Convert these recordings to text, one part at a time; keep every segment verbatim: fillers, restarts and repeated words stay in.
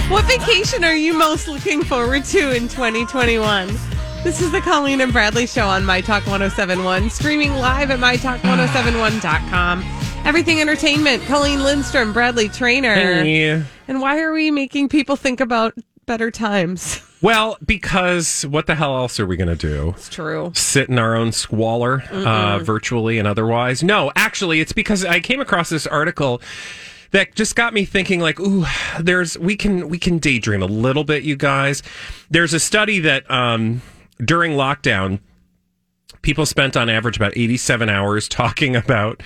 What vacation are you most looking forward to in twenty twenty-one? This is the Colleen and Bradley Show on My Talk one oh seven point one, streaming live at my talk one oh seven one dot com. Everything Entertainment, Colleen Lindstrom, Bradley Trainer. Hey. And why are we making people think about better times? Well, because what the hell else are we going to do? It's true. Sit in our own squalor, uh, virtually and otherwise? No, actually, it's because I came across this article that just got me thinking, like, ooh, there's we can we can daydream a little bit, you guys. There's a study that um, during lockdown, people spent on average about eighty-seven hours talking about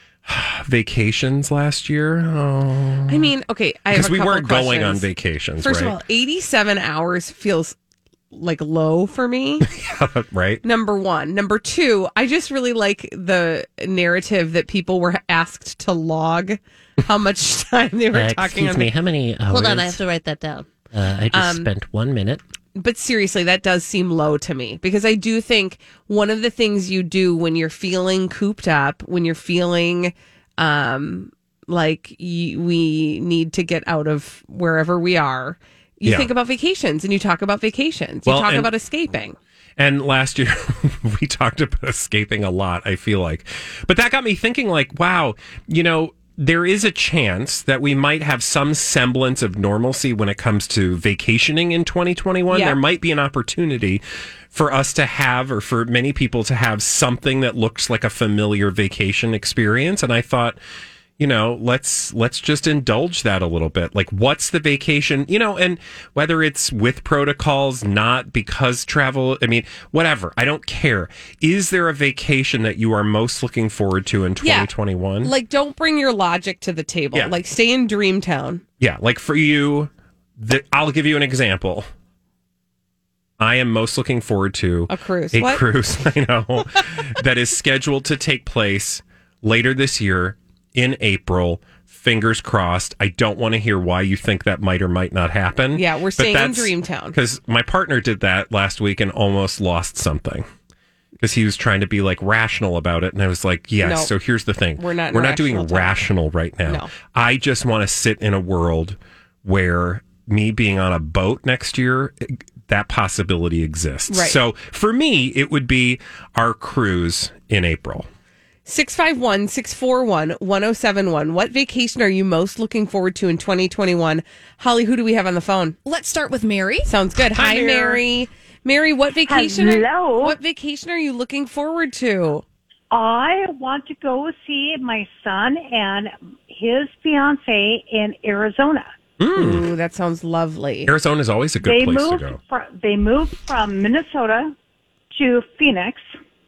vacations last year. Oh. I mean, okay, I have because a we couple weren't going on questions. vacations. First right? of all, eighty-seven hours feels like low for me. Right. Number one. Number two, I just really like the narrative that people were asked to log how much time they were Uh, talking excuse on. me, how many hours? Hold on, I have to write that down. Uh, I just Um, spent one minute. But seriously, that does seem low to me because I do think one of the things you do when you're feeling cooped up, when you're feeling um, like y- we need to get out of wherever we are, you Yeah. think about vacations and you talk about vacations. You Well, talk and- about escaping. And last year, we talked about escaping a lot, I feel like. But that got me thinking, like, wow, you know, there is a chance that we might have some semblance of normalcy when it comes to vacationing in twenty twenty-one. Yeah. There might be an opportunity for us to have, or for many people to have, something that looks like a familiar vacation experience. And I thought, you know, let's let's just indulge that a little bit. Like, what's the vacation? You know, and whether it's with protocols, not because travel, I mean, whatever. I don't care. Is there a vacation that you are most looking forward to in Yeah. twenty twenty-one? Like, don't bring your logic to the table. Yeah. Like, stay in Dreamtown. Yeah, like for you, the, I'll give you an example. I am most looking forward to A cruise. A What? cruise, I know, that is scheduled to take place later this year in April. Fingers crossed. I don't want to hear why you think that might or might not happen. Yeah, we're staying in Dreamtown. Because my partner did that last week and almost lost something. Because he was trying to be like rational about it, and I was like, "Yes." No, so here's the thing: we're not in we're not doing rational time. rational right now. No. I just want to sit in a world where me being on a boat next year, that possibility exists. Right. So for me, it would be our cruise in April. six five one, six four one, one oh seven one. What vacation are you most looking forward to in twenty twenty-one? Holly, who do we have on the phone? Let's start with Mary. Sounds good. Hi, Hi, Mary. Mary. Mary, what vacation are, Hello. what vacation are you looking forward to? I want to go see my son and his fiance in Arizona. Ooh, that sounds lovely. Arizona is always a good They place to moved. go. Fr- they moved from Minnesota to Phoenix,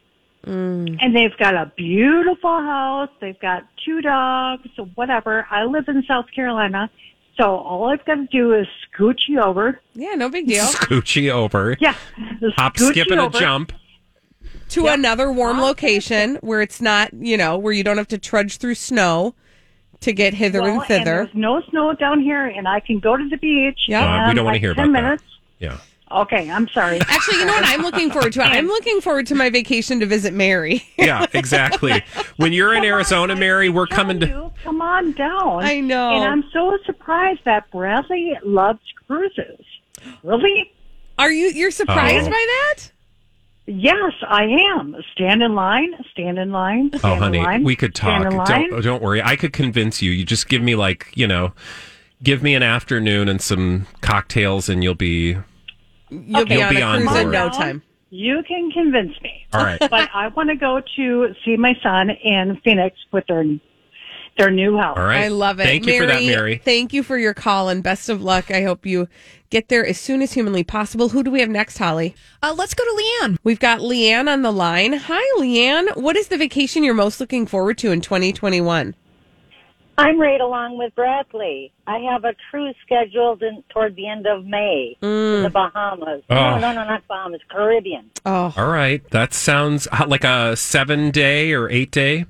Mm. and they've got a beautiful house. They've got two dogs, whatever. I live in South Carolina, so all I've got to do is scooch you over. Yeah, no big deal. Scoochie over. Yeah, Hop, scooch skip, you and a over. jump. To another warm location where it's not, you know, where you don't have to trudge through snow to get hither Well, and thither. there's no snow down here, and I can go to the beach. Yeah. Uh, we in don't want to like hear ten about minutes. that. Yeah. Okay, I'm sorry. Actually, you know what I'm looking forward to? I'm looking forward to my vacation to visit Mary. Yeah, exactly. When you're in Come on, Arizona, I Mary, we're tell coming to. you, come on down. I know. And I'm so surprised that Bradley loves cruises. Really? Are you, you're surprised Oh. by that? Yes, I am. Stand in line, stand in line, stand Oh, in honey, line, we could talk. stand in line. Don't don't worry. I could convince you. You just give me like you know, give me an afternoon and some cocktails, and you'll be. You'll be You'll on be a on cruise in board. no time. You can convince me. All right. But I want to go to see my son in Phoenix with their their new house. All right. I love it. Thank you for that, Mary. Thank you for your call and best of luck. I hope you get there as soon as humanly possible. Who do we have next, Holly? Uh, let's go to Leanne. We've got Leanne on the line. Hi, Leanne. What is the vacation you're most looking forward to in twenty twenty-one? I'm right along with Bradley. I have a cruise scheduled in, toward the end of May in the Bahamas. Oh. No, no, no, not Bahamas, Caribbean. Oh, All right. That sounds hot, like a seven day or eight day.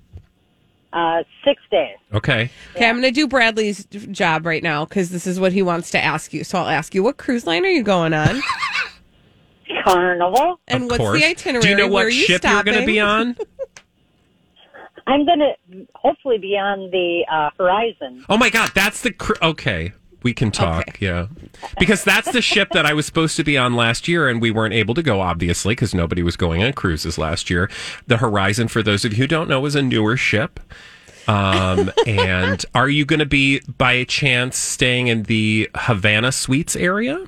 Uh, six days. Okay. okay. I'm going to do Bradley's job right now because this is what he wants to ask you. So I'll ask you, what cruise line are you going on? Carnival. And Of what's course. the itinerary? Do you know Where what are you ship you're going to stopping? be on? I'm going to hopefully be on the uh, Horizon. Oh my God, that's the cr- okay. We can talk, Okay. yeah. Because that's the ship that I was supposed to be on last year, and we weren't able to go, obviously, because nobody was going on cruises last year. The Horizon, for those of you who don't know, is a newer ship. Um, and are you going to be, by chance, staying in the Havana Suites area?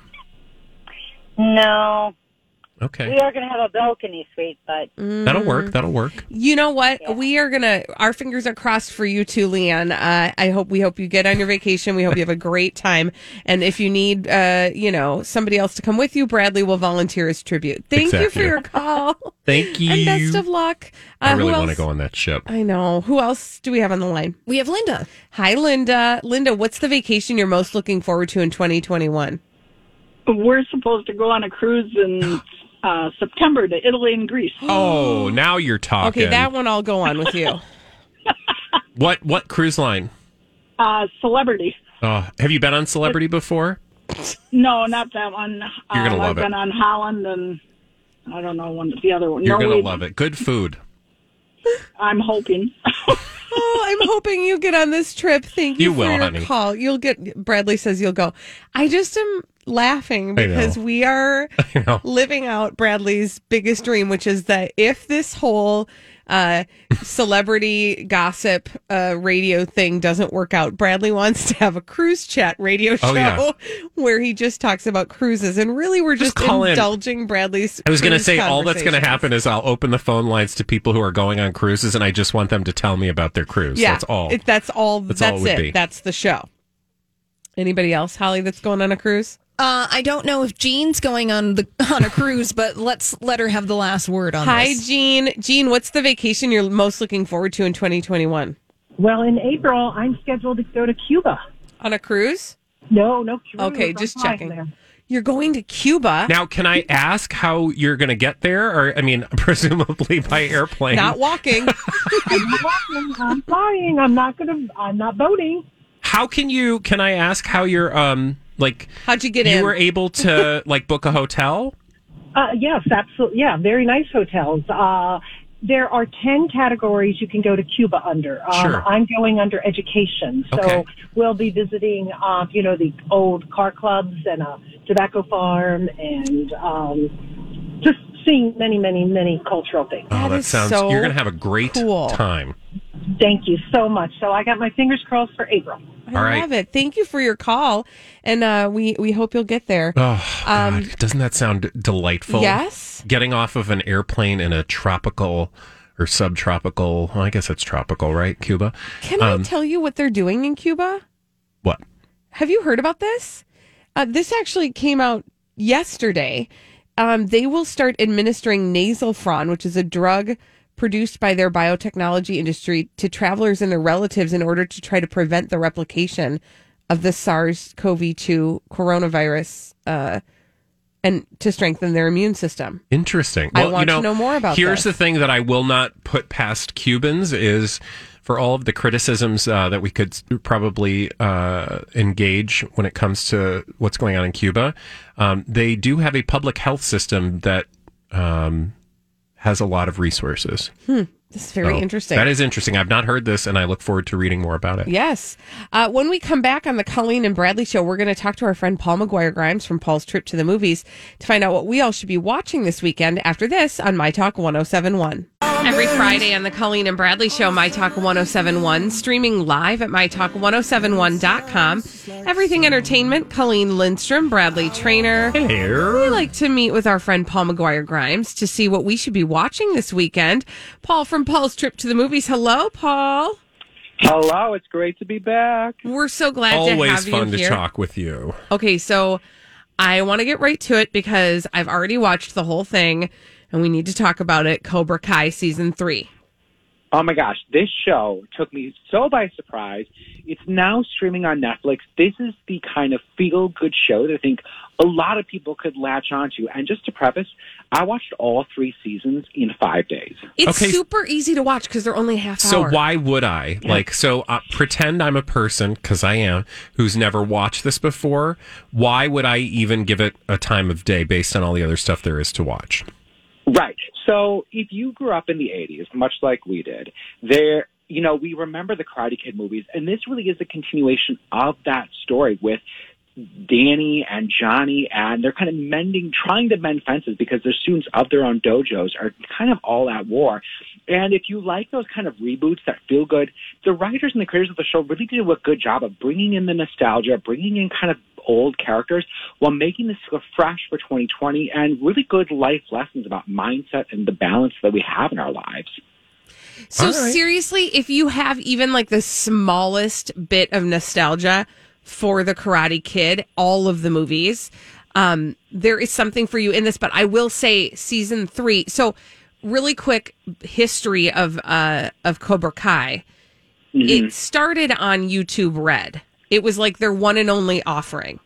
No, Okay. we are going to have a balcony suite, but That'll work. That'll work. You know what? We are gonna. Our fingers are crossed for you too, Leanne. Uh, I hope we hope you get on your vacation. We hope you have a great time. And if you need, uh, you know, somebody else to come with you, Bradley will volunteer as tribute. Thank you for Exactly. your call. Thank you. And best of luck. Uh, I really who want to else- go on that ship. I know. Who else do we have on the line? We have Linda. Hi, Linda. Linda, what's the vacation you're most looking forward to in twenty twenty-one? We're supposed to go on a cruise in uh, September to Italy and Greece. Oh, now you're talking. Okay, that one I'll go on with you. What what cruise line? Uh, Celebrity. Oh, have you been on Celebrity before? No, not that one. You're gonna Um, love I've it. been on Holland and I don't know one the other one. You're going to Norway. love it. Good food. I'm hoping. Oh, I'm hoping you get on this trip. Thank you, You for will, your honey. call. You'll get. Bradley says you'll go. I just am laughing I know. because we are I know. living out Bradley's biggest dream, which is that if this whole uh, celebrity gossip uh, radio thing doesn't work out, Bradley wants to have a cruise chat radio show Oh, yeah. where he just talks about cruises. And really, we're just, Just call in. indulging Bradley's. I was going to cruise say all that's going to conversations. happen is I'll open the phone lines to people who are going on cruises, and I just want them to tell me about their cruise. Yeah, That's all. It, that's all. That's That's, all it would it. be. That's the show. Anybody else, Holly, that's going on a cruise? Uh, I don't know if Jean's going on the on a cruise, but let's let her have the last word on Hi, this. Jean. Jean, what's the vacation you're most looking forward to in twenty twenty-one? Well, in April, I'm scheduled to go to Cuba. On a cruise? No, no cruise. Okay, I'm just flying checking. there. You're going to Cuba, Now, can I ask how you're going to get there? Or, I mean, presumably by airplane. not walking. I'm not walking. I'm flying. I'm not gonna. I'm not boating. How can you, can I ask how you're, um, like, How'd you get you in? were able to, like, book a hotel? Uh, yes, absolutely. Yeah, very nice hotels. Uh, there are ten categories you can go to Cuba under. Um, Sure. I'm going under education, so Okay. we'll be visiting, uh, you know, the old car clubs and a tobacco farm, and um, just seeing many, many, many cultural things. Oh, That that is sounds, so you're going to have a great cool. time. Thank you so much. So I got my fingers crossed for April. I All right. love it. Thank you for your call, and uh, we we hope you'll get there. Oh, Um, God. Doesn't that sound delightful? Yes. Getting off of an airplane in a tropical or subtropical, well, I guess it's tropical, right? Cuba. Can I Um, tell you what they're doing in Cuba? What? Have you heard about this? Uh, this actually came out yesterday. Um, they will start administering Nasofron, which is a drug produced by their biotechnology industry, to travelers and their relatives in order to try to prevent the replication of the SARS-C o V two coronavirus uh, and to strengthen their immune system. Interesting. I Well, want you know, to know more about Here's this. the thing that I will not put past Cubans is for all of the criticisms uh, that we could probably uh, engage when it comes to what's going on in Cuba. Um, they do have a public health system that um, has a lot of resources. This is very So interesting. That is interesting. I've not heard this, and I look forward to reading more about it. Yes. Uh, when we come back on the Colleen and Bradley show, we're going to talk to our friend Paul McGuire Grimes from Paul's Trip to the Movies to find out what we all should be watching this weekend after this on My Talk one oh seven one. Every Friday on the Colleen and Bradley show, My Talk one oh seven one, streaming live at my talk one oh seven one dot com. Everything Entertainment, Colleen Lindstrom, Bradley Trainer. We Here. like to meet with our friend Paul McGuire Grimes to see what we should be watching this weekend. Paul from Paul's Trip to the Movies. Hello, Paul. Hello, it's great to be back. We're so glad to have Always you fun to here. talk with you. Okay, so I want to get right to it because I've already watched the whole thing and we need to talk about it. Cobra Kai season three. Oh my gosh, this show took me so by surprise. It's now streaming on Netflix. This is the kind of feel-good show that I think a lot of people could latch onto. And just to preface, I watched all three seasons in five days. It's Okay. super easy to watch because they're only half So hour. why would I? Like, so uh, pretend I'm a person, because I am, who's never watched this before. Why would I even give it a time of day based on all the other stuff there is to watch? Right. So if you grew up in the eighties, much like we did, there you know, we remember the Karate Kid movies, and this really is a continuation of that story with Danny and Johnny, and they're kind of mending, trying to mend fences because their students of their own dojos are kind of all at war. And if you like those kind of reboots that feel good, the writers and the creators of the show really did a good job of bringing in the nostalgia, bringing in kind of old characters while making this feel fresh for twenty twenty and really good life lessons about mindset and the balance that we have in our lives. So All right. seriously, if you have even like the smallest bit of nostalgia for the Karate Kid, all of the movies, um, there is something for you in this. But I will say season three. So really quick history of, uh, of Cobra Kai. Mm-hmm. It started on YouTube Red. It was like their one and only offering.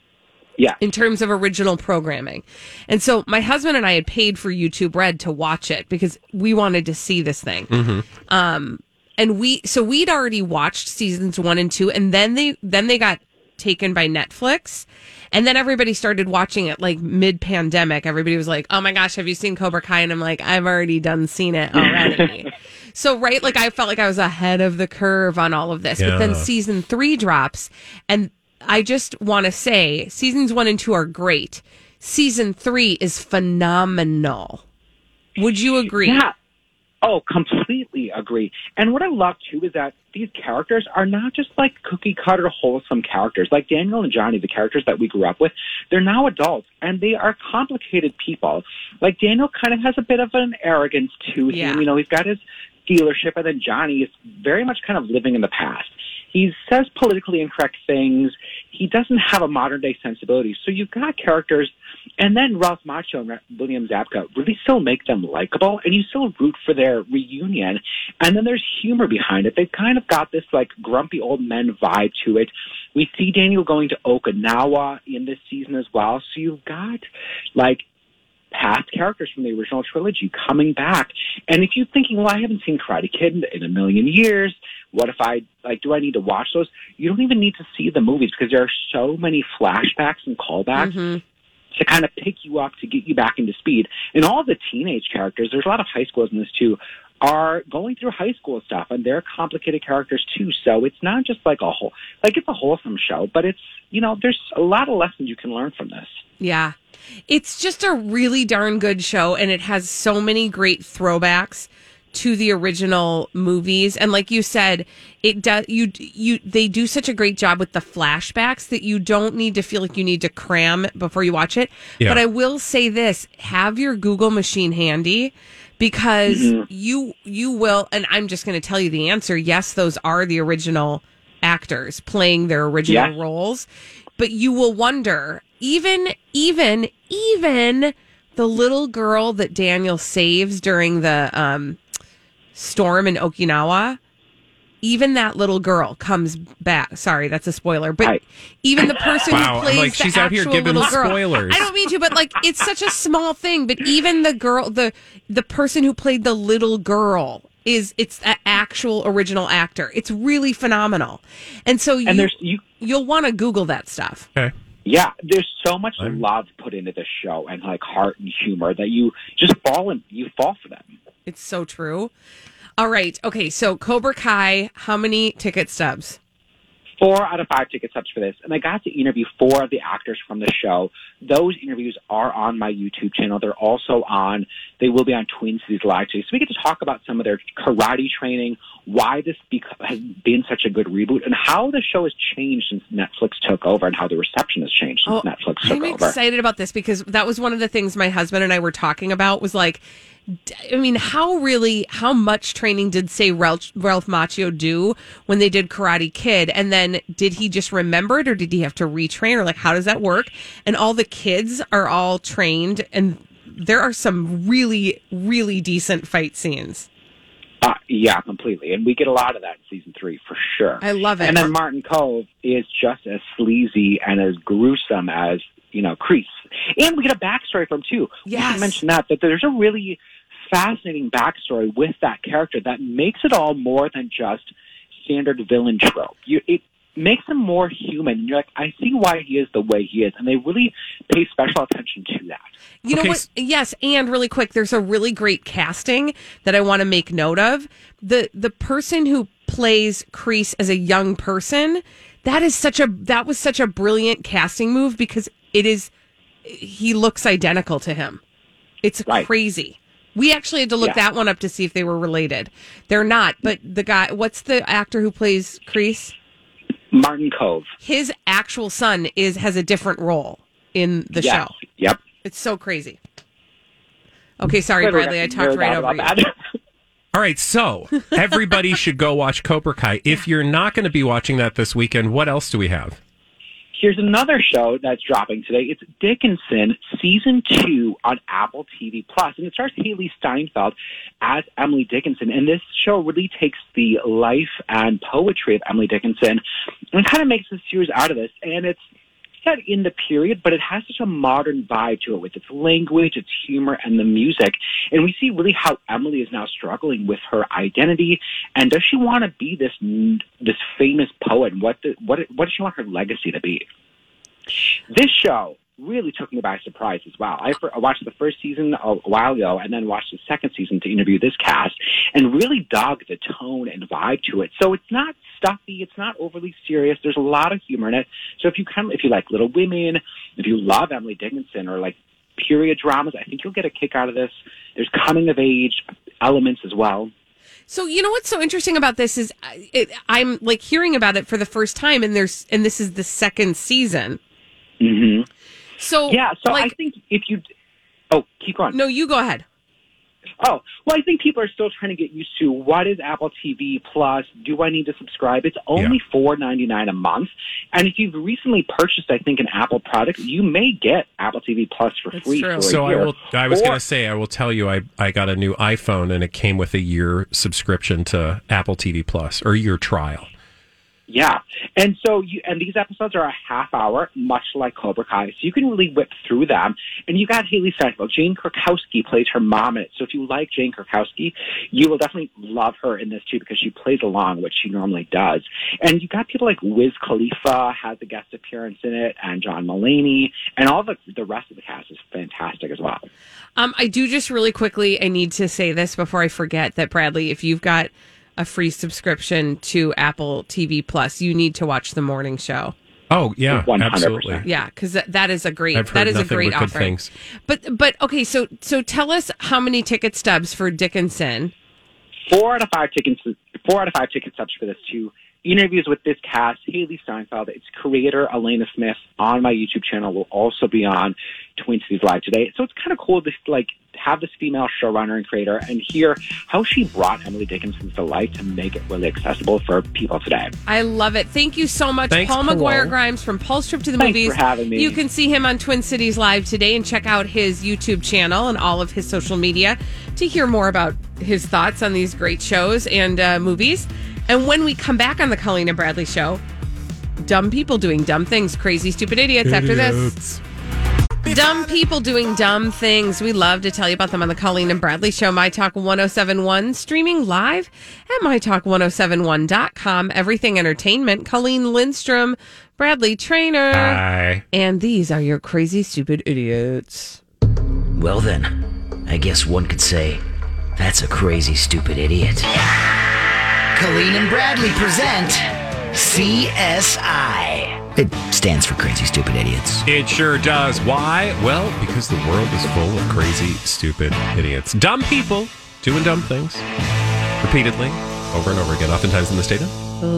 Yeah. In terms of original programming. And so my husband and I had paid for YouTube Red to watch it because we wanted to see this thing. Mm-hmm. Um, and we, so we'd already watched seasons one and two, and then they, then they got taken by Netflix. And then everybody started watching it like mid pandemic. Everybody was like, oh my gosh, have you seen Cobra Kai? And I'm like, I've already done seen it already. So, right, like I felt like I was ahead of the curve on all of this. Yeah. But then season three drops, and I just want to say seasons one and two are great. Season three is phenomenal. Would you agree? Yeah. Oh, completely agree. And what I love, too, is that these characters are not just like cookie-cutter, wholesome characters. Like Daniel and Johnny, the characters that we grew up with, they're now adults, and they are complicated people. Like Daniel kind of has a bit of an arrogance to him. Yeah. You know, he's got his dealership, and then Johnny is very much kind of living in the past. He says politically incorrect things. He doesn't have a modern-day sensibility. So you've got characters, and then Ralph Macchio and William Zabka really still make them likable, and you still root for their reunion. And then there's humor behind it. They've kind of got this, like, grumpy old men vibe to it. We see Daniel going to Okinawa in this season as well. So you've got, like, past characters from the original trilogy coming back. And if you're thinking, well, I haven't seen Karate Kid in a million years, what if I, like, do I need to watch those? You don't even need to see the movies because there are so many flashbacks and callbacks Mm-hmm. to kind of pick you up, to get you back into speed. And all the teenage characters, there's a lot of high schoolers in this too, are going through high school stuff, and they're complicated characters too. So it's not just like a whole, like it's a wholesome show, but it's, you know, there's a lot of lessons you can learn from this. Yeah. It's just a really darn good show, and it has so many great throwbacks to the original movies. And like you said, it does you you they do such a great job with the flashbacks that you don't need to feel like you need to cram before you watch it. Yeah. But I will say this, have your Google machine handy, because Mm-hmm. you you will, and I'm just going to tell you the answer. Yes, those are the original actors playing their original Yes. roles, but you will wonder, even even even the little girl that Daniel saves during the um storm in Okinawa, even that little girl comes back. Sorry, that's a spoiler. But Right. even the person Wow, who I'm plays like, the she's out here actual giving little girl. spoilers. I don't mean to, but like it's such a small thing. But even the girl, the the person who played the little girl is it's an actual original actor. It's really phenomenal. And so you, And there's, you, you'll want to Google that stuff. Okay. yeah, there's so much I'm- love put into this show and like heart and humor that you just fall in, you fall for them. It's so true. All right. Okay. So Cobra Kai, how many ticket stubs? Four out of five ticket stubs for this, and I got to interview four of the actors from the show. Those interviews are on my YouTube channel. They're also on, they will be on Twin Cities Live today. So we get to talk about some of their karate training, why this bec- has been such a good reboot, and how the show has changed since Netflix took over, and how the reception has changed since Oh, Netflix took I'm over. excited about this because that was one of the things my husband and I were talking about was like, d- I mean, how really, how much training did, say, Ralph, Ralph Macchio do when they did Karate Kid? And then did he just remember it, or did he have to retrain, or like, how does that work? And all the kids are all trained, and there are some really, really decent fight scenes. Uh, yeah, completely. And we get a lot of that in season three for sure. I love it. And then Martin Cove is just as sleazy and as gruesome as, you know, Kreese. And we get a backstory from him, too. We Yes. should mention that, that there's a really fascinating backstory with that character that makes it all more than just standard villain trope. You, it, makes him more human. And you're like, I see why he is the way he is. And they really pay special attention to that. You know Okay, what? s- Yes, and really quick, there's a really great casting that I want to make note of. The the person who plays Kreese as a young person, that is such a that was such a brilliant casting move because it is he looks identical to him. It's Right. crazy. We actually had to look Yeah. that one up to see if they were related. They're not, but the guy, what's the actor who plays Kreese? Martin Cove. His actual son is has a different role in the Yes. show. Yep. It's so crazy. Okay, sorry, Literally Bradley. I got talked nerd right out over you. about that. All right, so everybody should go watch Cobra Kai. If you're not going to be watching that this weekend, what else do we have? Here's another show that's dropping today. It's Dickinson season two on Apple T V Plus, and it stars Haley Steinfeld as Emily Dickinson. And this show really takes the life and poetry of Emily Dickinson and kind of makes a series out of this. And it's set in the period, but it has such a modern vibe to it with its language, its humor, and the music. And we see really how Emily is now struggling with her identity. And does she want to be this this famous poet? What the, what what does she want her legacy to be? This show really took me by surprise as well. I, I watched the first season a while ago and then watched the second season to interview this cast and really dug the tone and vibe to it. So it's not stuffy. It's not overly serious. There's a lot of humor in it. So if you kind of, if you like Little Women, if you love Emily Dickinson or like period dramas, I think you'll get a kick out of this. There's coming of age elements as well. So you know what's so interesting about this is uh, it, I'm like hearing about it for the first time, and there's and this is the second season. Mm-hmm. So Yeah, so like, I think if you... Oh, keep going. no, you go ahead. Oh, well, I think people are still trying to get used to what is Apple T V Plus. Do I need to subscribe? It's only Yeah. four ninety-nine a month. And if you've recently purchased, I think, an Apple product, you may get Apple T V Plus for That's free true. for a So I year. will. I was Or- going to say, I will tell you, I I got a new iPhone and it came with a year subscription to Apple T V Plus or year trial. Yeah. And so you, and these episodes are a half hour, much like Cobra Kai. So you can really whip through them. And you got Haley Steinfeld. Jane Krakowski plays her mom in it. So if you like Jane Krakowski, you will definitely love her in this too because she plays along, which she normally does. And you got people like Wiz Khalifa has a guest appearance in it, and John Mulaney, and all the the rest of the cast is fantastic as well. Um, I do just really quickly. I need to say this before I forget that Bradley, if you've got a free subscription to Apple T V Plus, you need to watch the morning show. Oh yeah, one hundred percent. absolutely. Yeah, because that, that is a great I've heard that is a nothing great but good offering. things. But but okay, so so tell us how many ticket stubs for Dickinson. Four out of five tickets. Four out of five ticket stubs for this too. Interviews with this cast, Haley Steinfeld, its creator Elena Smith on my YouTube channel will also be on Twin Cities Live today. So it's kind of cool to like have this female showrunner and creator and hear how she brought Emily Dickinson to life to make it really accessible for people today. I love it. Thank you so much, Thanks, Paul Paul. McGuire Grimes from Paul's Trip to the Thanks Movies. for having me. You can see him on Twin Cities Live today and check out his YouTube channel and all of his social media to hear more about his thoughts on these great shows and uh, movies. And when we come back on the Colleen and Bradley Show, dumb people doing dumb things, crazy, stupid idiots. After this. Dumb people doing dumb things. We love to tell you about them on the Colleen and Bradley Show. My Talk one oh seven point one, streaming live at my talk one oh seven one dot com. Everything Entertainment. Colleen Lindstrom, Bradley Trainer. Hi. And these are your crazy, stupid idiots. Well then, I guess one could say, that's a crazy, stupid idiot. Colleen and Bradley present C S I. It stands for Crazy Stupid Idiots. It sure does. Why? Well, because the world is full of crazy, stupid idiots. Dumb people doing dumb things repeatedly, over and over again, oftentimes in the state of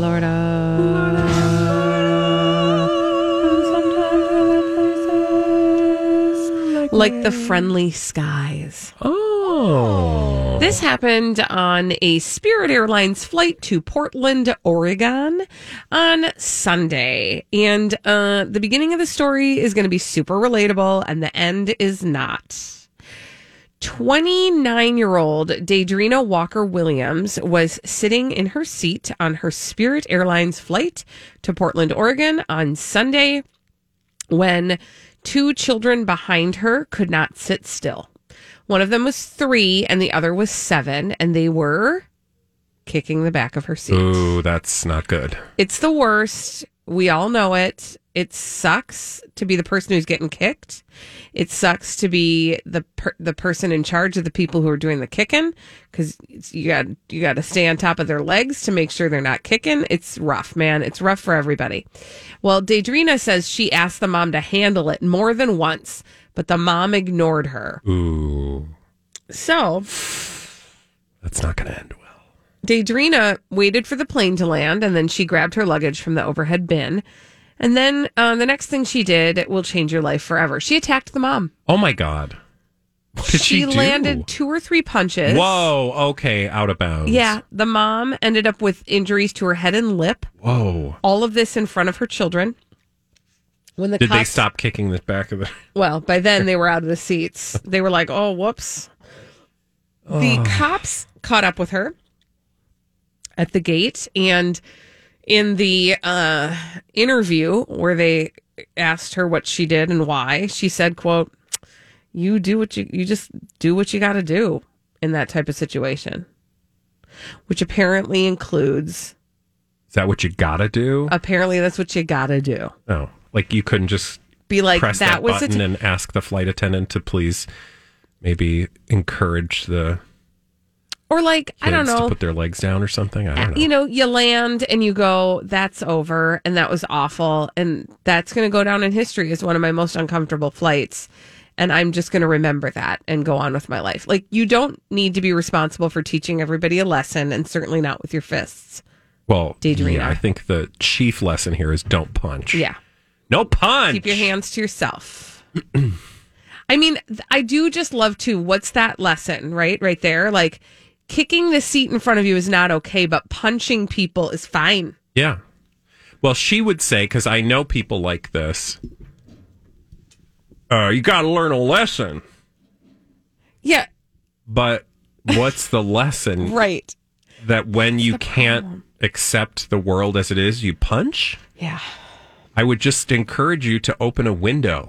Florida. Like the Friendly Skies. Oh. This happened on a Spirit Airlines flight to Portland, Oregon on Sunday. And uh, the beginning of the story is going to be super relatable, and the end is not. twenty-nine-year-old Daedrina Walker Williams was sitting in her seat on her Spirit Airlines flight to Portland, Oregon on Sunday when two children behind her could not sit still. One of them was three and the other was seven, and they were kicking the back of her seat. Ooh, that's not good. It's the worst. We all know it. It sucks to be the person who's getting kicked. It sucks to be the per- the person in charge of the people who are doing the kicking, because you got you got to stay on top of their legs to make sure they're not kicking. It's rough, man. It's rough for everybody. Well, Daedrina says she asked the mom to handle it more than once, but the mom ignored her. Ooh. So that's not going to end well. Daedrina waited for the plane to land, and then she grabbed her luggage from the overhead bin. And then uh, the next thing she did will change your life forever. She attacked the mom. Oh, my God. What did she, she do? landed two or three punches. Whoa. Okay. Out of bounds. Yeah. The mom ended up with injuries to her head and lip. Whoa. All of this in front of her children. When the Did cops, they stop kicking the back of the... Well, by then they were out of the seats. They were like, oh, whoops. The Oh. cops caught up with her at the gate, and in the uh, interview where they asked her what she did and why, she said, quote, you do what you, you just do what you got to do in that type of situation, which apparently includes. Is that what you gotta do? Apparently that's what you got to do. Oh, like you couldn't just be like, press that, that, was button a t- and ask the flight attendant to please maybe encourage the or like, kids I don't know, to put their legs down or something. I don't know. You know, you land and you go, that's over, and that was awful, and that's going to go down in history as one of my most uncomfortable flights, and I'm just going to remember that and go on with my life. Like, you don't need to be responsible for teaching everybody a lesson, and certainly not with your fists. Well, Daedrina. yeah, I think the chief lesson here is don't punch. Yeah. No punch. Keep your hands to yourself. I mean, th- I do just love to, what's that lesson, right? Right there. Like, kicking the seat in front of you is not okay, but punching people is fine. Yeah. Well, she would say, because I know people like this, uh, you got to learn a lesson. Yeah. But what's the lesson? Right. That when That's you the can't problem. accept the world as it is, you punch? Yeah. I would just encourage you to open a window.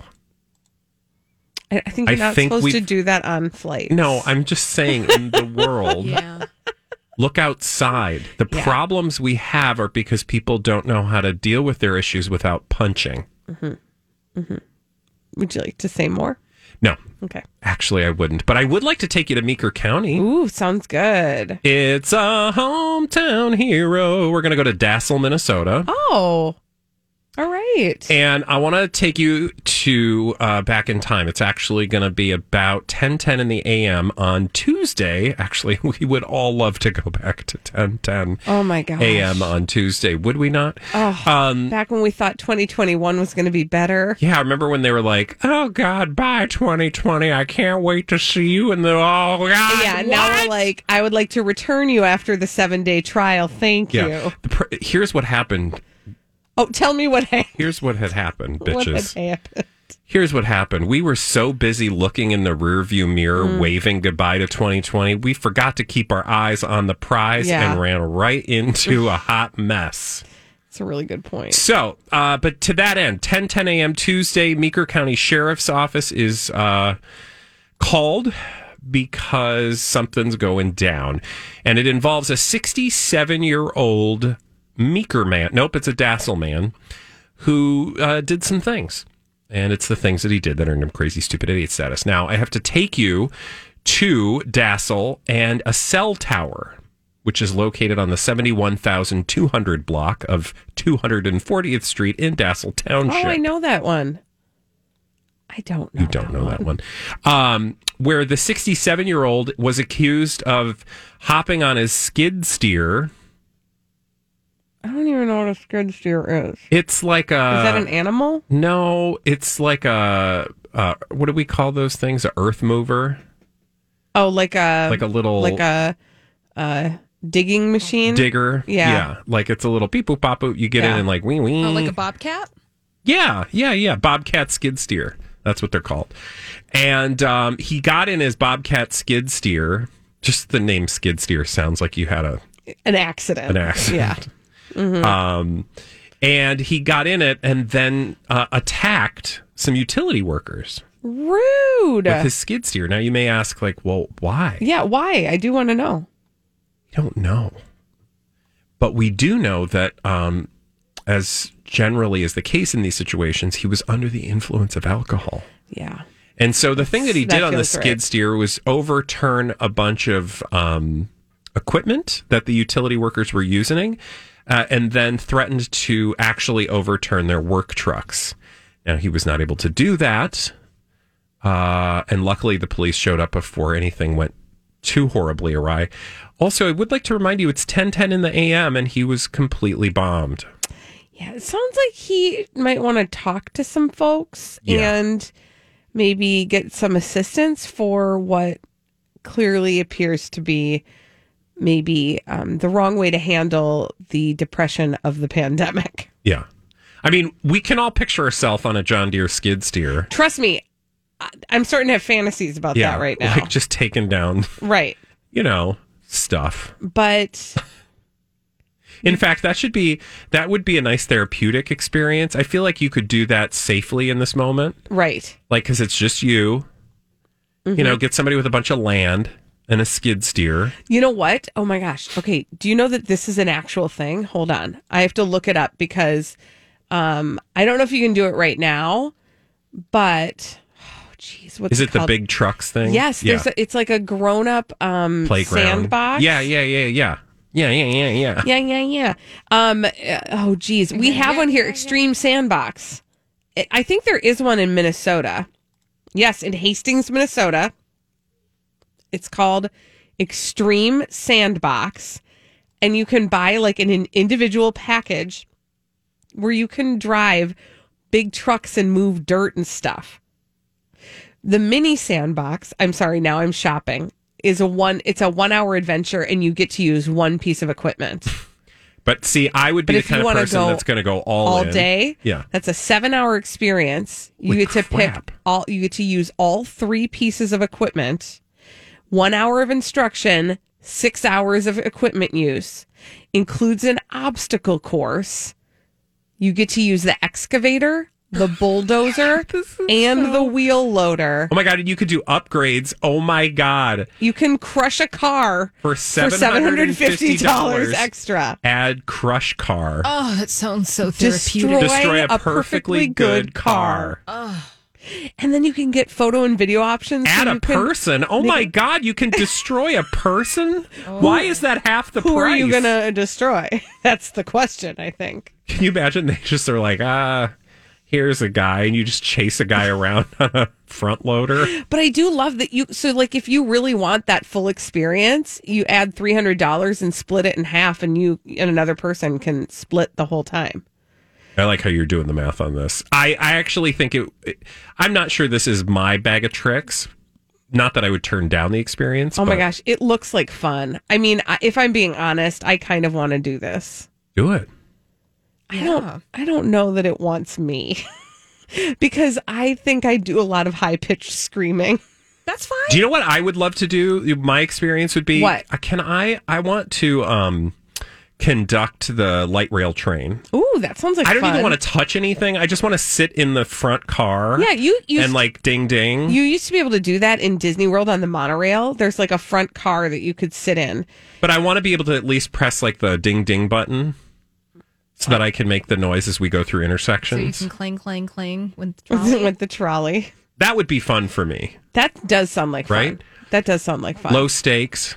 I, I think you're I not think supposed we've- to do that on flights. No, I'm just saying in the world, Yeah. look outside. The Yeah. problems we have are because people don't know how to deal with their issues without punching. Mm-hmm. Mm-hmm. Would you like to say more? No. Okay. Actually, I wouldn't. But I would like to take you to Meeker County. Ooh, sounds good. It's a hometown hero. We're going to go to Dassel, Minnesota. Oh, all right. And I want to take you to uh, back in time. It's actually going to be about ten ten in the a m on Tuesday. Actually, we would all love to go back to ten ten Oh my gosh. a m on Tuesday, would we not? Oh, Um, back when we thought twenty twenty-one was going to be better. yeah, I remember when they were like, "Oh God, bye twenty twenty. I can't wait to see you." And the oh God, Yeah, now we're what?" like, I would like to return you after the seven day trial. Thank Yeah. you. The pr- here's what happened. Oh, tell me what happened. Here's what had happened, What bitches. had happened? Here's what happened. We were so busy looking in the rearview mirror, Mm. waving goodbye to twenty twenty, we forgot to keep our eyes on the prize Yeah. and ran right into a hot mess. It's a really good point. So, uh, but to that end, ten ten a m Tuesday, Meeker County Sheriff's Office is uh, called because something's going down. And it involves a sixty-seven-year-old Meeker man. Nope, it's a Dassel man who uh, did some things. And it's the things that he did that earned him crazy, stupid idiot status. Now, I have to take you to Dassel and a cell tower, which is located on the seventy-one thousand two hundred block of two hundred fortieth Street in Dassel Township. Oh, I know that one. I don't know. You don't know that one. Um, where the sixty-seven-year-old was accused of hopping on his skid steer. I don't even know what a skid steer is. It's like a... Is that an animal? No, it's like a... Uh, what do we call those things? A earth mover? Oh, like a... Like a little... Like a uh, digging machine? digger. Yeah. Yeah. Like it's a little beep boop bop boop. You get Yeah. in and like wee wee. Oh, like a bobcat? Yeah, yeah, yeah. Bobcat skid steer. That's what they're called. And um, he got in his Bobcat skid steer. Just the name skid steer sounds like you had a An accident. an accident. Yeah. Mhm. Um, and he got in it and then uh, attacked some utility workers Rude. with his skid steer. Now you may ask, like, well, why? Yeah, why? I do want to know. You don't know. But we do know that, um, as generally is the case in these situations, he was under the influence of alcohol. Yeah. And so the thing that he That did on the feels skid right. steer was overturn a bunch of um, equipment that the utility workers were using, uh, and then threatened to actually overturn their work trucks. Now, he was not able to do that. Uh, and luckily, the police showed up before anything went too horribly awry. Also, I would like to remind you, it's ten ten in the A M, and he was completely bombed. Yeah, it sounds like he might want to talk to some folks Yeah. and maybe get some assistance for what clearly appears to be maybe um, the wrong way to handle the depression of the pandemic. Yeah. I mean, we can all picture ourselves on a John Deere skid steer. Trust me, I- I'm starting to have fantasies about Yeah, that right now. like just taking down, Right. you know, stuff. But In fact, that should be that would be a nice therapeutic experience. I feel like you could do that safely in this moment, right. like because it's just you. You know, get somebody with a bunch of land and a skid steer. You know what? Oh my gosh. Okay. Do you know that this is an actual thing? Hold on. I have to look it up because um, I don't know if you can do it right now, but oh geez, what's Is it the called? big trucks thing? Yes, yeah. there's a, it's like a grown up um, Playground sandbox. Yeah, yeah, yeah, yeah, yeah, yeah, yeah, yeah. Yeah, yeah, yeah. Um, uh, oh, geez. We have one here, Extreme Sandbox. I- I think there is one in Minnesota. Yes, in Hastings, Minnesota. It's called Extreme Sandbox. And you can buy like an, an individual package where you can drive big trucks and move dirt and stuff. The mini sandbox, I'm sorry, now I'm shopping, is a one, it's a one hour adventure and you get to use one piece of equipment. But see, I would be But the if kind you of wanna person go that's going to go all all in. day. Yeah. That's a seven hour experience. You Holy get to crap. pick all, you get to use all three pieces of equipment, one hour of instruction, six hours of equipment use, includes an obstacle course. You get to use the excavator, the bulldozer, and the wheel loader. Oh my God, and you could do upgrades. Oh my God. You can crush a car For seven hundred fifty dollars dollars extra. Add crush car. Oh, that sounds so Destroy, therapeutic. Destroy a, a perfectly good car. And then you can get photo and video options. so Add a you can- person. Oh my God, you can destroy a person? Why is that half the Who price? are you going to destroy? That's the question, I think. Can you imagine they just are like, ah, here's a guy, and you just chase a guy around on a front loader? But I do love that you, so like if you really want that full experience, you add three hundred dollars and split it in half, and you and another person can split the whole time. I like how you're doing the math on this. I, I actually think it, it, I'm not sure this is my bag of tricks. Not that I would turn down the experience. Oh my but gosh, it looks like fun. I mean, I- if I'm being honest, I kind of want to do this. Do it. I don't I don't know that it wants me. Because I think I do a lot of high pitched screaming. That's fine. Do you know what I would love to do? My experience would be, What? uh, can I, I want to um, conduct the light rail train. Ooh, that sounds like I don't fun. even want to touch anything. I just want to sit in the front car. Yeah, you used and like ding ding. You used to be able to do that in Disney World on the monorail. There's like a front car that you could sit in. But I want to be able to at least press like the ding ding button so that I can make the noise as we go through So you intersections. can clang, clang, clang with the trolley. With the trolley. That would be fun for me. That does sound like fun. Right? That does sound like fun. Low stakes.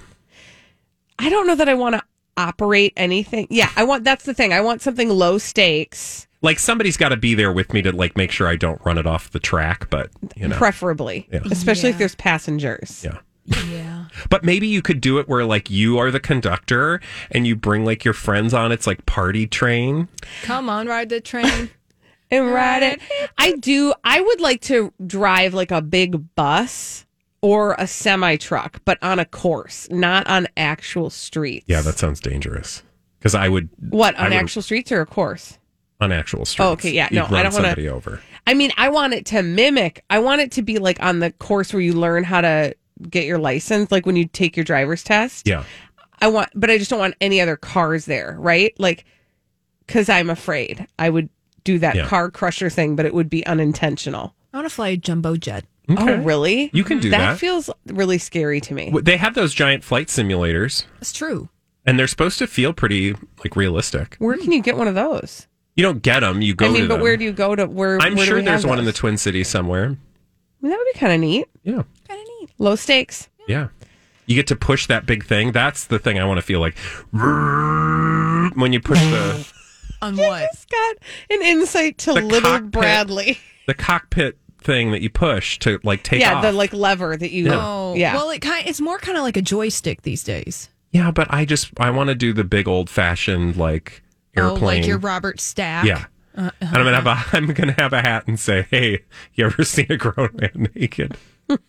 I don't know that I want to operate anything. Yeah, I want, that's the thing. I want something low stakes, Like somebody's got to be there with me to like make sure I don't run it off the track, but you know. preferably, Yeah. especially if Yeah. there's passengers. Yeah. Yeah. But maybe you could do it where like you are the conductor and you bring like your friends on. It's like party train. Come on, ride the train. And ride it. I do. I would like to drive like a big bus or a semi truck, but on a course, not on actual streets. Yeah, that sounds dangerous. Because I would What, I on would- actual streets or a course? on actual streets. Oh, okay, yeah, You'd no, run I don't wanna- somebody over. I mean, I want it to mimic, I want it to be like on the course where you learn how to get your license, like when you take your driver's test. Yeah. I want, but I just don't want any other cars there, right? Like, because I'm afraid I would do that Yeah. car crusher thing, but it would be unintentional. I want to fly a jumbo jet. Okay. Oh, really? You can do that. That feels really scary to me. W- They have those giant flight simulators. That's true. And they're supposed to feel pretty like realistic. Where can you get one of those? You don't get them. You go. I mean, to but them. where do you go to? Where I'm where do sure we there's have one in the those? Twin Cities somewhere. I mean, that would be kind of neat. Yeah. Kind of neat. Low stakes. Yeah. You get to push that big thing. That's the thing I want to feel like when you push the On I what? just got an insight to The little cockpit. Bradley. the cockpit thing that you push to like take Yeah, off. the like lever that you. Oh, Yeah. Well, it kind it's more kind of like a joystick these days. Yeah, but I just I want to do the big old fashioned like airplane. Oh, like your Robert Stack. Yeah. Uh, And I'm gonna have a I'm gonna have a hat and say, "Hey, you ever seen a grown man naked?"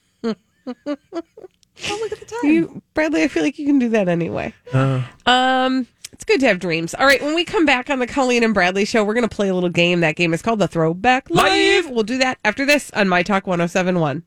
Oh, look at the time. You, Bradley, I feel like you can do that anyway. Uh, Um, it's good to have dreams. All right, when we come back on the Colleen and Bradley show, we're going to play a little game. That game is called the Throwback Live. Live. We'll do that after this on My Talk one oh seven point one.